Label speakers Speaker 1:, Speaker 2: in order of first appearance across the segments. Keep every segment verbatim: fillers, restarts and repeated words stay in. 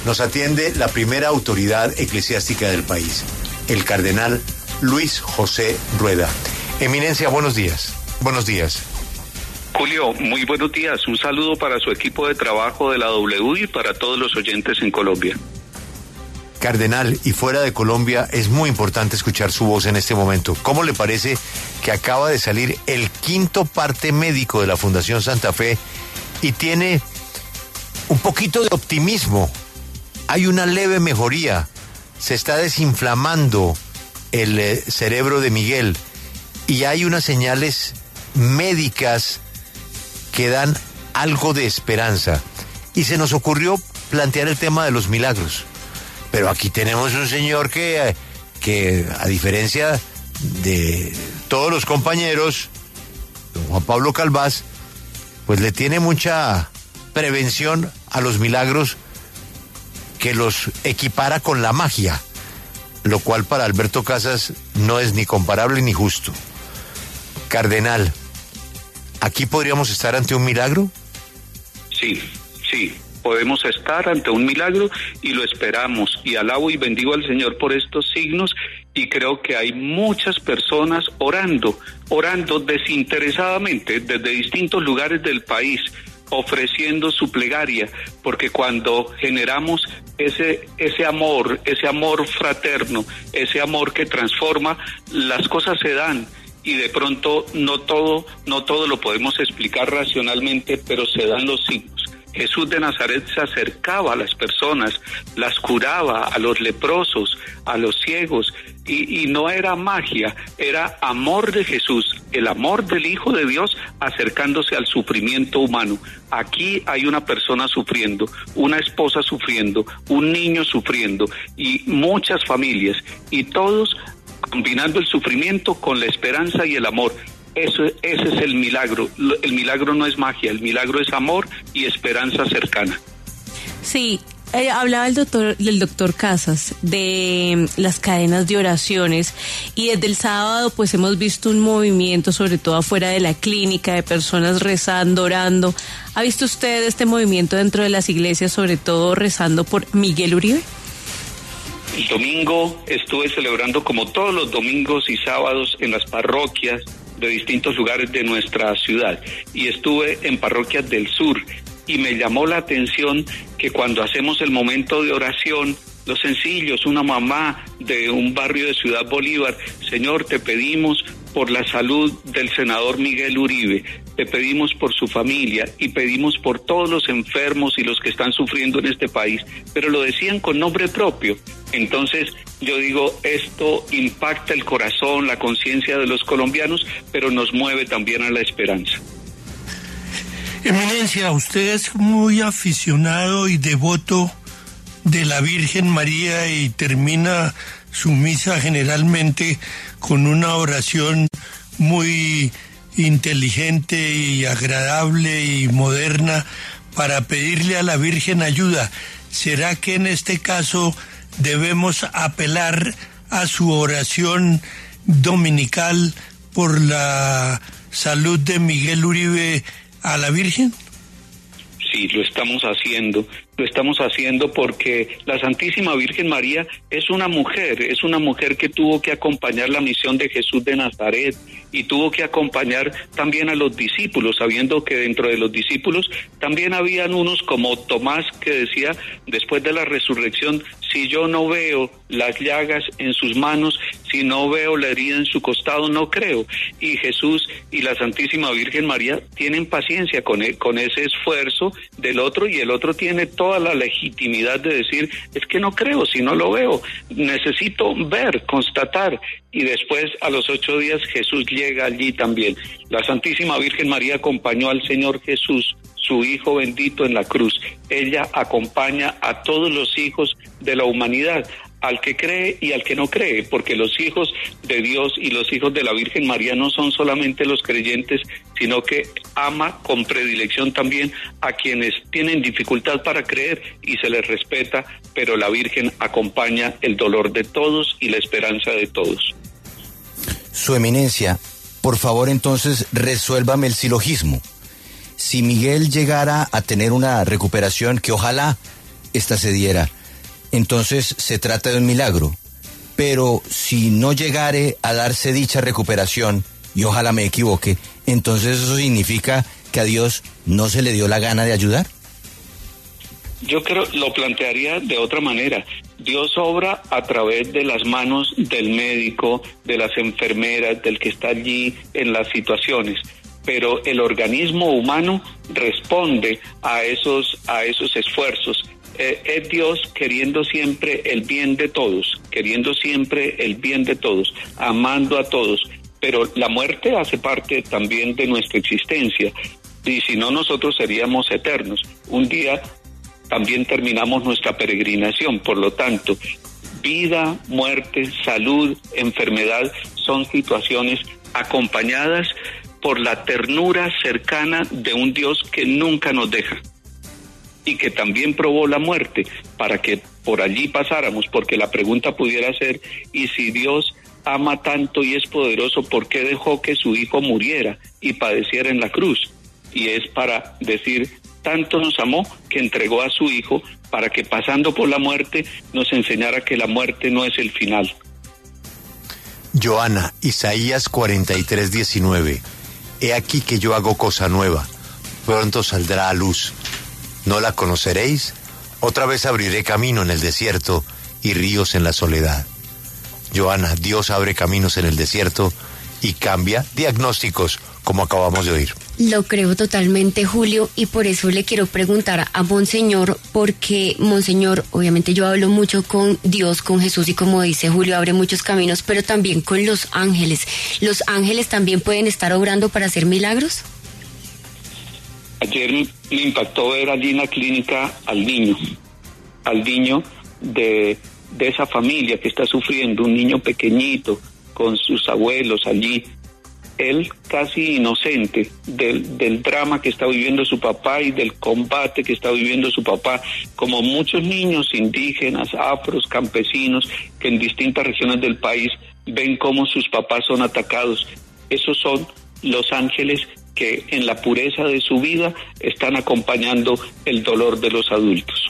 Speaker 1: Nos atiende la primera autoridad eclesiástica del país, el cardenal Luis José Rueda. Eminencia, buenos días. Buenos días.
Speaker 2: Julio, muy buenos días. Un saludo para su equipo de trabajo de la W y para todos los oyentes en Colombia.
Speaker 1: Cardenal, y fuera de Colombia es muy importante escuchar su voz en este momento. ¿Cómo le parece que acaba de salir el quinto parte médico de la Fundación Santa Fe y tiene un poquito de optimismo? Hay una leve mejoría, se está desinflamando el eh, cerebro de Miguel y hay unas señales médicas que dan algo de esperanza. Y se nos ocurrió plantear el tema de los milagros. Pero aquí tenemos un señor que, que a diferencia de todos los compañeros, don Juan Pablo Calvás, pues le tiene mucha prevención a los milagros, que los equipara con la magia, lo cual para Alberto Casas no es ni comparable ni justo. Cardenal, ¿aquí podríamos estar ante un milagro?
Speaker 2: Sí, sí, podemos estar ante un milagro y lo esperamos, y alabo y bendigo al Señor por estos signos, y creo que hay muchas personas orando, orando desinteresadamente desde distintos lugares del país, ofreciendo su plegaria, porque cuando generamos ese ese amor, ese amor fraterno, ese amor que transforma, las cosas se dan. Y de pronto no todo, no todo lo podemos explicar racionalmente, pero se dan los signos. Jesús de Nazaret se acercaba a las personas, las curaba, a los leprosos, a los ciegos, y, y no era magia, era amor de Jesús, el amor del Hijo de Dios acercándose al sufrimiento humano. Aquí hay una persona sufriendo, una esposa sufriendo, un niño sufriendo, y muchas familias, y todos combinando el sufrimiento con la esperanza y el amor. Eso, ese es el milagro. El milagro no es magia, el milagro es amor y esperanza cercana.
Speaker 3: Sí, eh, hablaba el doctor, del doctor Casas de las cadenas de oraciones, y desde el sábado pues hemos visto un movimiento, sobre todo afuera de la clínica, de personas rezando, orando. ¿Ha visto usted este movimiento dentro de las iglesias, sobre todo rezando por Miguel Uribe?
Speaker 2: El domingo estuve celebrando, como todos los domingos y sábados, en las parroquias de distintos lugares de nuestra ciudad, y estuve en parroquias del sur, y me llamó la atención que cuando hacemos el momento de oración, los sencillos, una mamá de un barrio de Ciudad Bolívar: Señor, te pedimos por la salud del senador Miguel Uribe, te pedimos por su familia y pedimos por todos los enfermos y los que están sufriendo en este país, pero lo decían con nombre propio. Entonces yo digo, esto impacta el corazón, la conciencia de los colombianos, pero nos mueve también a la esperanza.
Speaker 4: Eminencia, usted es muy aficionado y devoto de la Virgen María y termina su misa generalmente con una oración muy inteligente y agradable y moderna para pedirle a la Virgen ayuda. ¿Será que en este caso debemos apelar a su oración dominical por la salud de Miguel Uribe a la Virgen?
Speaker 2: Sí, lo estamos haciendo, lo estamos haciendo porque la Santísima Virgen María es una mujer, es una mujer que tuvo que acompañar la misión de Jesús de Nazaret y tuvo que acompañar también a los discípulos, sabiendo que dentro de los discípulos también habían unos como Tomás, que decía después de la resurrección: si yo no veo las llagas en sus manos, si no veo la herida en su costado, no creo. Y Jesús y la Santísima Virgen María tienen paciencia con, el, con ese esfuerzo del otro, y el otro tiene toda la legitimidad de decir: es que no creo, si no lo veo, necesito ver, constatar. Y después, a los ocho días, Jesús llega allí también. La Santísima Virgen María acompañó al Señor Jesús, su Hijo bendito, en la cruz. Ella acompaña a todos los hijos de la humanidad, al que cree y al que no cree, porque los hijos de Dios y los hijos de la Virgen María no son solamente los creyentes, sino que ama con predilección también a quienes tienen dificultad para creer, y se les respeta, pero la Virgen acompaña el dolor de todos y la esperanza de todos.
Speaker 5: Su Eminencia, por favor, entonces resuélvame el silogismo. Si Miguel llegara a tener una recuperación, que ojalá esta se diera, entonces se trata de un milagro. Pero si no llegare a darse dicha recuperación, y ojalá me equivoque, entonces eso significa que a Dios no se le dio la gana de ayudar.
Speaker 2: Yo creo, lo plantearía de otra manera. Dios obra a través de las manos del médico, de las enfermeras, del que está allí en las situaciones. Pero el organismo humano responde a esos, a esos esfuerzos. Eh, es Dios queriendo siempre el bien de todos, queriendo siempre el bien de todos, amando a todos. Pero la muerte hace parte también de nuestra existencia. Y si no, nosotros seríamos eternos. Un día también terminamos nuestra peregrinación. Por lo tanto, vida, muerte, salud, enfermedad son situaciones acompañadas por la ternura cercana de un Dios que nunca nos deja y que también probó la muerte para que por allí pasáramos, porque la pregunta pudiera ser, ¿y si Dios ama tanto y es poderoso, por qué dejó que su hijo muriera y padeciera en la cruz? Y es para decir, tanto nos amó que entregó a su hijo para que pasando por la muerte nos enseñara que la muerte no es el final.
Speaker 1: Joana, Isaías cuarenta y tres, diecinueve. He aquí que yo hago cosa nueva, pronto saldrá a luz. ¿No la conoceréis? Otra vez abriré camino en el desierto y ríos en la soledad. Joana, Dios abre caminos en el desierto y cambia diagnósticos, como acabamos de oír.
Speaker 6: Lo creo totalmente, Julio, y por eso le quiero preguntar a Monseñor, porque Monseñor, obviamente yo hablo mucho con Dios, con Jesús, y como dice Julio, abre muchos caminos, pero también con los ángeles. ¿Los ángeles también pueden estar obrando para hacer milagros?
Speaker 2: Ayer me impactó ver allí en la clínica al niño, al niño de, de esa familia que está sufriendo, un niño pequeñito, con sus abuelos allí, él casi inocente del, del drama que está viviendo su papá y del combate que está viviendo su papá, como muchos niños indígenas, afros, campesinos, que en distintas regiones del país ven cómo sus papás son atacados. Esos son los ángeles que en la pureza de su vida están acompañando el dolor de los adultos.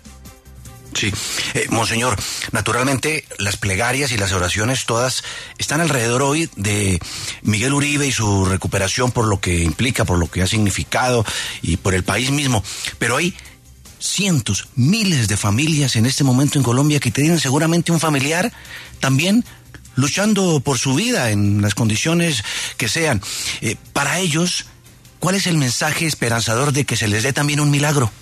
Speaker 7: Sí, eh, Monseñor, naturalmente las plegarias y las oraciones todas están alrededor hoy de Miguel Uribe y su recuperación, por lo que implica, por lo que ha significado y por el país mismo, pero hay cientos, miles de familias en este momento en Colombia que tienen seguramente un familiar también luchando por su vida en las condiciones que sean. Eh, para ellos, ¿cuál es el mensaje esperanzador de que se les dé también un milagro?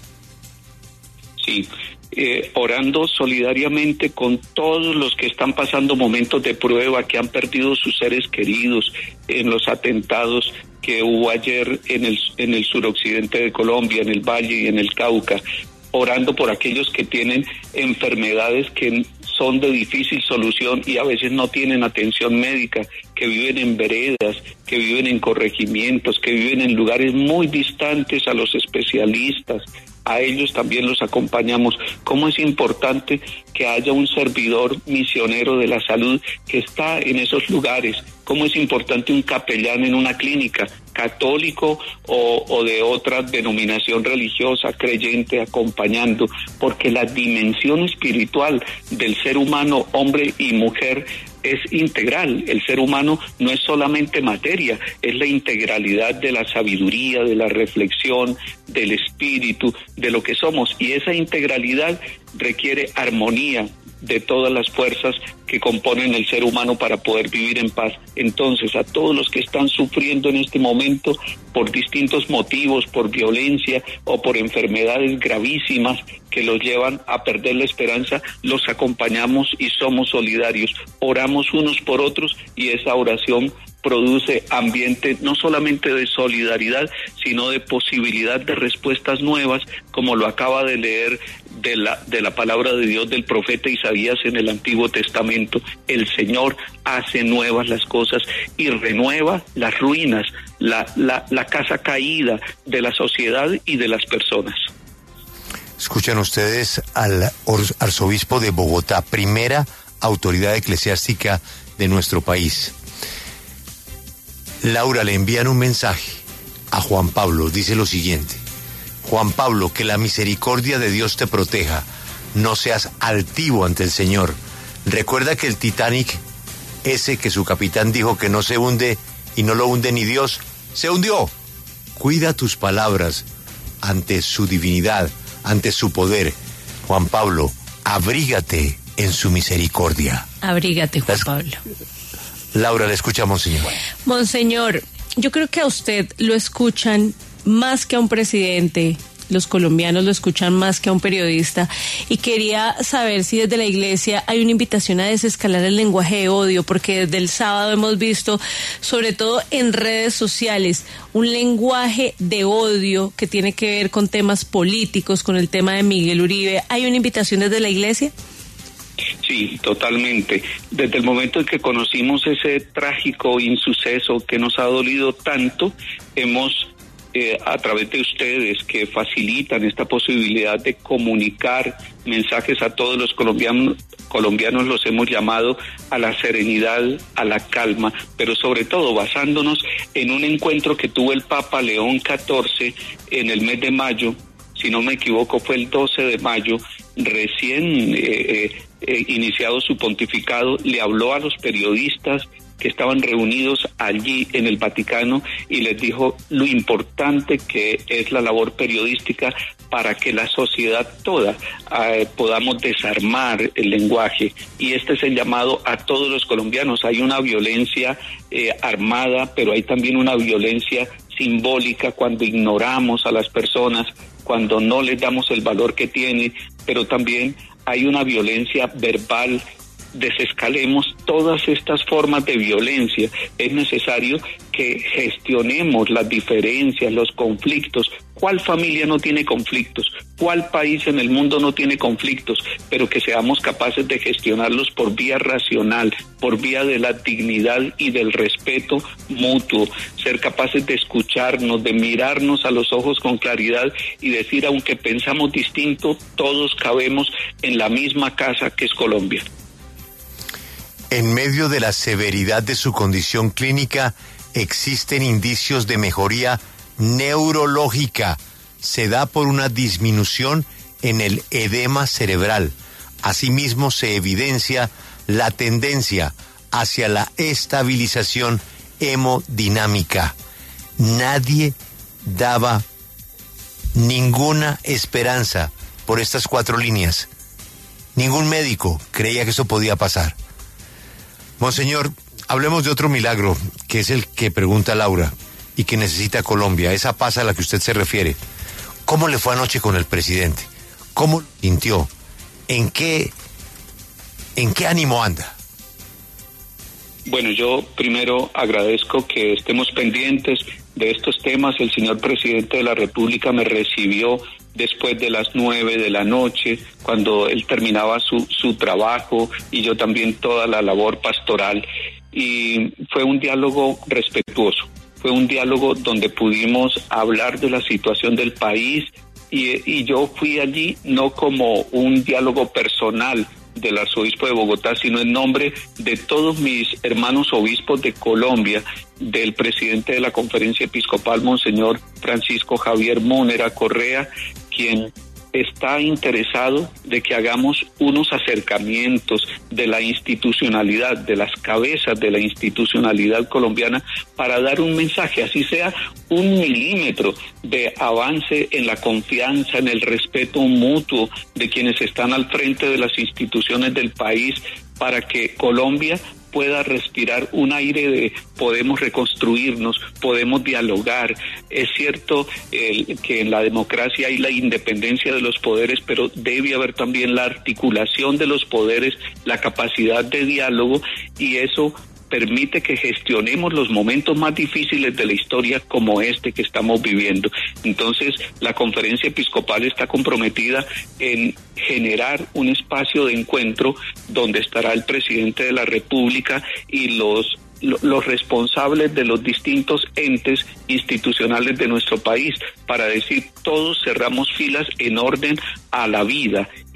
Speaker 2: Sí, Eh, orando solidariamente con todos los que están pasando momentos de prueba, que han perdido sus seres queridos en los atentados que hubo ayer en el, en el suroccidente de Colombia, en el Valle y en el Cauca, orando por aquellos que tienen enfermedades que son de difícil solución y a veces no tienen atención médica, que viven en veredas, que viven en corregimientos, que viven en lugares muy distantes a los especialistas. A ellos también los acompañamos. ¿Cómo es importante que haya un servidor misionero de la salud que está en esos lugares? ¿Cómo es importante un capellán en una clínica, católico o, o de otra denominación religiosa, creyente, acompañando? Porque la dimensión espiritual del ser humano, hombre y mujer, es integral. El ser humano no es solamente materia, es la integralidad de la sabiduría, de la reflexión, del espíritu, de lo que somos. Y esa integralidad requiere armonía de todas las fuerzas que componen el ser humano para poder vivir en paz. Entonces, a todos los que están sufriendo en este momento por distintos motivos, por violencia o por enfermedades gravísimas que los llevan a perder la esperanza, los acompañamos y somos solidarios. Oramos unos por otros y esa oración produce ambiente no solamente de solidaridad, sino de posibilidad de respuestas nuevas, como lo acaba de leer de la, de la palabra de Dios del profeta Isaías en el Antiguo Testamento. El Señor hace nuevas las cosas y renueva las ruinas, la, la, la casa caída de la sociedad y de las personas.
Speaker 1: Escuchan ustedes al arzobispo de Bogotá, primera autoridad eclesiástica de nuestro país. Laura, le envían un mensaje a Juan Pablo, dice lo siguiente: Juan Pablo, que la misericordia de Dios te proteja. No seas altivo ante el Señor. Recuerda que el Titanic, ese que su capitán dijo que no se hunde y no lo hunde ni Dios, se hundió. Cuida tus palabras ante su divinidad, ante su poder. Juan Pablo, abrígate en su misericordia.
Speaker 3: Abrígate, Juan
Speaker 1: Las...
Speaker 3: Pablo.
Speaker 1: Laura, le escucha, Monseñor.
Speaker 3: Monseñor, yo creo que a usted lo escuchan más que a un presidente. Los colombianos lo escuchan más que a un periodista, y quería saber si desde la iglesia hay una invitación a desescalar el lenguaje de odio, porque desde el sábado hemos visto, sobre todo en redes sociales, un lenguaje de odio que tiene que ver con temas políticos, con el tema de Miguel Uribe. ¿Hay una invitación desde la iglesia?
Speaker 2: Sí, totalmente. Desde el momento en que conocimos ese trágico insuceso que nos ha dolido tanto, hemos Eh, a través de ustedes que facilitan esta posibilidad de comunicar mensajes a todos los colombianos, colombianos los hemos llamado a la serenidad, a la calma, pero sobre todo basándonos en un encuentro que tuvo el Papa León catorce en el mes de mayo, si no me equivoco fue el doce de mayo, recién eh, eh, eh, iniciado su pontificado, le habló a los periodistas que estaban reunidos allí en el Vaticano y les dijo lo importante que es la labor periodística para que la sociedad toda eh, podamos desarmar el lenguaje. Y este es el llamado a todos los colombianos. Hay una violencia eh, armada, pero hay también una violencia simbólica cuando ignoramos a las personas, cuando no les damos el valor que tienen, pero también hay una violencia verbal. Desescalemos todas estas formas de violencia. Es necesario que gestionemos las diferencias, los conflictos. ¿Cuál familia no tiene conflictos? ¿Cuál país en el mundo no tiene conflictos? Pero que seamos capaces de gestionarlos por vía racional, por vía de la dignidad y del respeto mutuo. Ser capaces de escucharnos, de mirarnos a los ojos con claridad y decir, aunque pensamos distinto, todos cabemos en la misma casa que es Colombia.
Speaker 1: En medio de la severidad de su condición clínica, existen indicios de mejoría neurológica. Se da por una disminución en el edema cerebral. Asimismo, se evidencia la tendencia hacia la estabilización hemodinámica. Nadie daba ninguna esperanza por estas cuatro líneas. Ningún médico creía que eso podía pasar. Monseñor, hablemos de otro milagro, que es el que pregunta Laura y que necesita Colombia, esa paz a la que usted se refiere. ¿Cómo le fue anoche con el presidente? ¿Cómo sintió? ¿En qué, en qué ánimo anda?
Speaker 2: Bueno, yo primero agradezco que estemos pendientes de estos temas. El señor presidente de la República me recibió después de las nueve de la noche, cuando él terminaba su, su trabajo y yo también toda la labor pastoral. Y fue un diálogo respetuoso, fue un diálogo donde pudimos hablar de la situación del país y, y yo fui allí no como un diálogo personal del arzobispo de Bogotá, sino en nombre de todos mis hermanos obispos de Colombia, del presidente de la Conferencia Episcopal, Monseñor Francisco Javier Múnera Correa, quien está interesado de que hagamos unos acercamientos de la institucionalidad, de las cabezas de la institucionalidad colombiana, para dar un mensaje, así sea un milímetro de avance en la confianza, en el respeto mutuo de quienes están al frente de las instituciones del país, para que Colombia pueda respirar un aire de podemos reconstruirnos, podemos dialogar. Es cierto eh, que en la democracia hay la independencia de los poderes, pero debe haber también la articulación de los poderes, la capacidad de diálogo, y eso permite que gestionemos los momentos más difíciles de la historia como este que estamos viviendo. Entonces, la Conferencia Episcopal está comprometida en generar un espacio de encuentro donde estará el presidente de la República y los los responsables de los distintos entes institucionales de nuestro país, para decir todos cerramos filas en orden a la vida,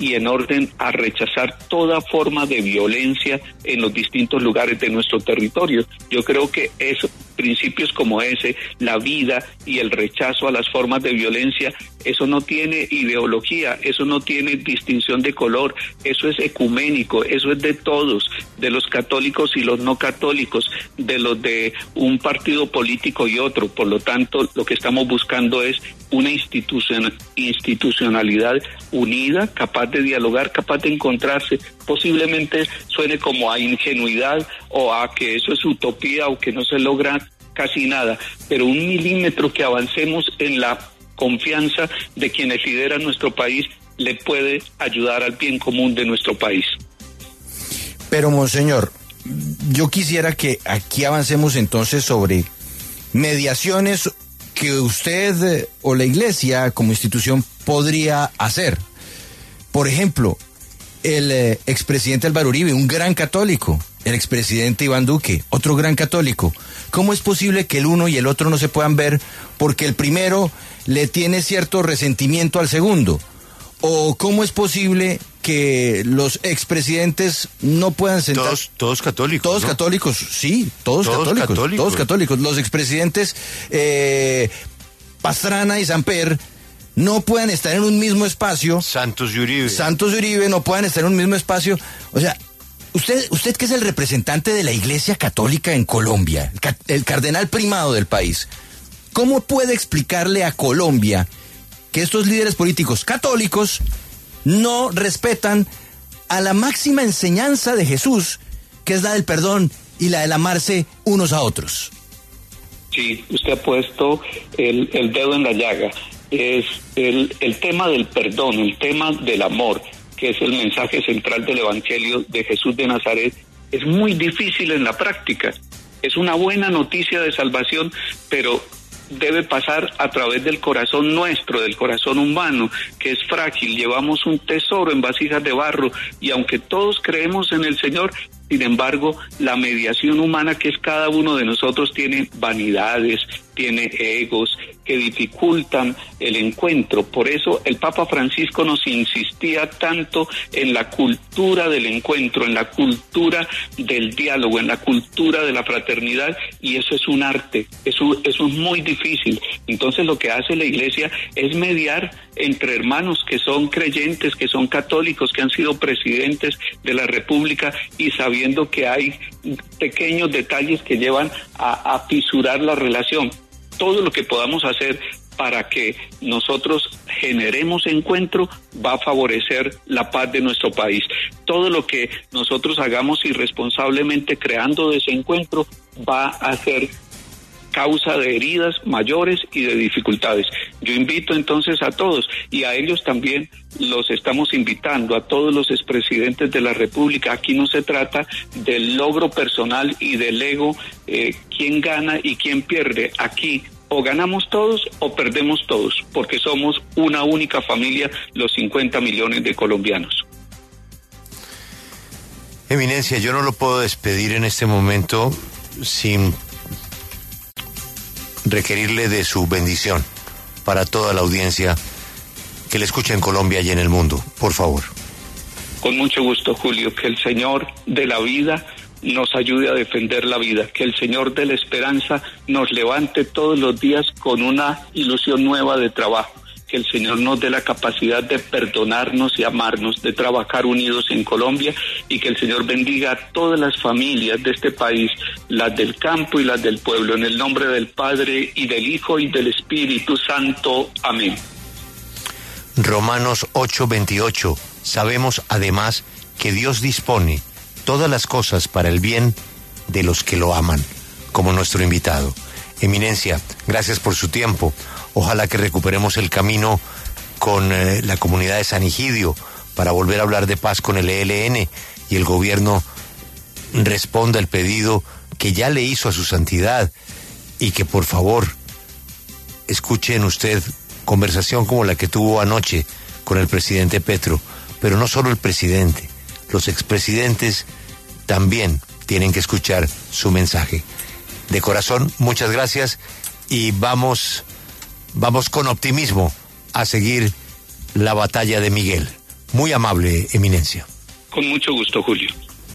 Speaker 2: y en orden a rechazar toda forma de violencia en los distintos lugares de nuestro territorio. Yo creo que eso, principios como ese, la vida y el rechazo a las formas de violencia, eso no tiene ideología, eso no tiene distinción de color, eso es ecuménico, eso es de todos, de los católicos y los no católicos, de los de un partido político y otro. Por lo tanto, lo que estamos buscando es una institucion, institucionalidad unida, capaz de dialogar, capaz de encontrarse. Posiblemente suene como a ingenuidad o a que eso es utopía o que no se logra casi nada, pero un milímetro que avancemos en la confianza de quienes lideran nuestro país le puede ayudar al bien común de nuestro país.
Speaker 5: Pero, monseñor, yo quisiera que aquí avancemos entonces sobre mediaciones que usted eh, o la Iglesia como institución podría hacer. Por ejemplo, el eh, expresidente Álvaro Uribe, un gran católico, el expresidente Iván Duque, otro gran católico. ¿Cómo es posible que el uno y el otro no se puedan ver porque el primero le tiene cierto resentimiento al segundo? ¿O cómo es posible que los expresidentes no puedan sentar?
Speaker 1: Todos, todos católicos.
Speaker 5: Todos
Speaker 1: ¿no?
Speaker 5: católicos, sí, todos,
Speaker 1: Todos
Speaker 5: católicos,
Speaker 1: católicos.
Speaker 5: Todos católicos. Los expresidentes eh, Pastrana y Samper no puedan estar en un mismo espacio.
Speaker 1: Santos y Uribe.
Speaker 5: Santos y Uribe no puedan estar en un mismo espacio. O sea, usted, usted que es el representante de la Iglesia Católica en Colombia, el, ca- el cardenal primado del país, ¿cómo puede explicarle a Colombia que estos líderes políticos católicos no respetan a la máxima enseñanza de Jesús, que es la del perdón y la del amarse unos a otros?
Speaker 2: Sí, usted ha puesto el, el dedo en la llaga. Es el, el tema del perdón, el tema del amor, que es el mensaje central del Evangelio de Jesús de Nazaret, es muy difícil en la práctica. Es una buena noticia de salvación, pero debe pasar a través del corazón nuestro, del corazón humano, que es frágil. Llevamos un tesoro en vasijas de barro y aunque todos creemos en el Señor, sin embargo, la mediación humana que es cada uno de nosotros tiene vanidades, tiene egos que dificultan el encuentro. Por eso el Papa Francisco nos insistía tanto en la cultura del encuentro, en la cultura del diálogo, en la cultura de la fraternidad, y eso es un arte, eso, eso es muy difícil. Entonces lo que hace la Iglesia es mediar entre hermanos que son creyentes, que son católicos, que han sido presidentes de la República, y sabiendo que hay pequeños detalles que llevan a, a fisurar la relación. Todo lo que podamos hacer para que nosotros generemos encuentro va a favorecer la paz de nuestro país. Todo lo que nosotros hagamos irresponsablemente creando desencuentro va a ser causa de heridas mayores y de dificultades. Yo invito entonces a todos, y a ellos también los estamos invitando, a todos los expresidentes de la República. Aquí no se trata del logro personal y del ego, eh, quién gana y quién pierde. Aquí o ganamos todos o perdemos todos, porque somos una única familia, los cincuenta millones de colombianos.
Speaker 1: Eminencia, yo no lo puedo despedir en este momento sin requerirle de su bendición para toda la audiencia que le escucha en Colombia y en el mundo, por favor.
Speaker 2: Con mucho gusto, Julio, que el Señor de la vida nos ayude a defender la vida, que el Señor de la esperanza nos levante todos los días con una ilusión nueva de trabajo, que el Señor nos dé la capacidad de perdonarnos y amarnos, de trabajar unidos en Colombia, y que el Señor bendiga a todas las familias de este país, las del campo y las del pueblo, en el nombre del Padre y del Hijo y del Espíritu Santo. Amén.
Speaker 1: Romanos ocho veintiocho. Sabemos además que Dios dispone todas las cosas para el bien de los que lo aman, como nuestro invitado. Eminencia, gracias por su tiempo. Ojalá que recuperemos el camino con eh, la comunidad de San Egidio para volver a hablar de paz con el E L N y el gobierno responda el pedido que ya le hizo a su santidad, y que por favor escuchen usted conversación como la que tuvo anoche con el presidente Petro, pero no solo el presidente, los expresidentes también tienen que escuchar su mensaje. De corazón, muchas gracias, y vamos... Vamos con optimismo a seguir la batalla de Miguel. Muy amable, Eminencia.
Speaker 2: Con mucho gusto, Julio.